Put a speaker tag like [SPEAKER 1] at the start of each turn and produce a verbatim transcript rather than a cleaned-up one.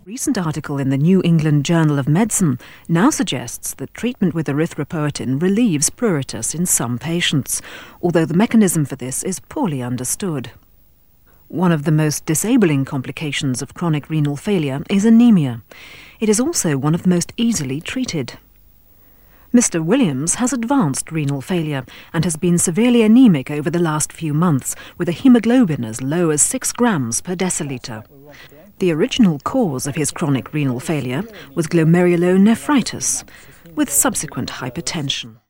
[SPEAKER 1] A recent article in the New England Journal of Medicine now suggests that treatment with erythropoietin relieves pruritus in some patients, although the mechanism for this is poorly understood. One of the most disabling complications of chronic renal failure is anemia. It is also one of the most easily treated. Mister Williams has advanced renal failure and has been severely anemic over the last few months, with a hemoglobin as low as six grams per deciliter. The original cause of his chronic renal failure was glomerulonephritis, with subsequent hypertension.